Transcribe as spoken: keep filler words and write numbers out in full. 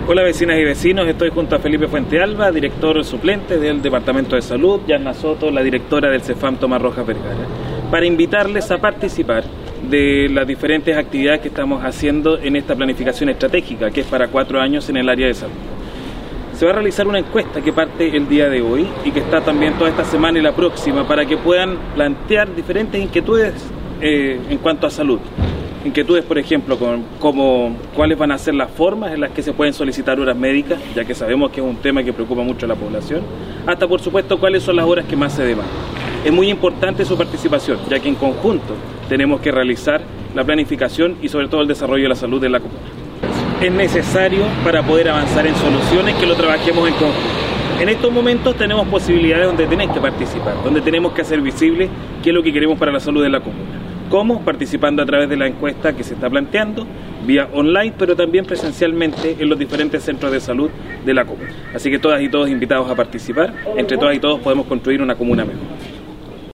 Hola vecinas y vecinos, estoy junto a Felipe Fuentealba, director suplente del Departamento de Salud, Yanna Soto, la directora del CEFAM Tomás Rojas Vergara, para invitarles a participar de las diferentes actividades que estamos haciendo en esta planificación estratégica, que es para cuatro años en el área de salud. Se va a realizar una encuesta que parte el día de hoy y que está también toda esta semana y la próxima para que puedan plantear diferentes inquietudes eh, en cuanto a salud. Inquietudes, por ejemplo, con, como cuáles van a ser las formas en las que se pueden solicitar horas médicas, ya que sabemos que es un tema que preocupa mucho a la población, hasta por supuesto cuáles son las horas que más se demandan. Es muy importante su participación, ya que en conjunto tenemos que realizar la planificación y sobre todo el desarrollo de la salud de la comuna. Es necesario para poder avanzar en soluciones que lo trabajemos en conjunto. En estos momentos tenemos posibilidades donde tenéis que participar, donde tenemos que hacer visible qué es lo que queremos para la salud de la comuna. ¿Cómo? Participando a través de la encuesta que se está planteando, vía online, pero también presencialmente en los diferentes centros de salud de la comuna. Así que todas y todos invitados a participar, entre todas y todos podemos construir una comuna mejor.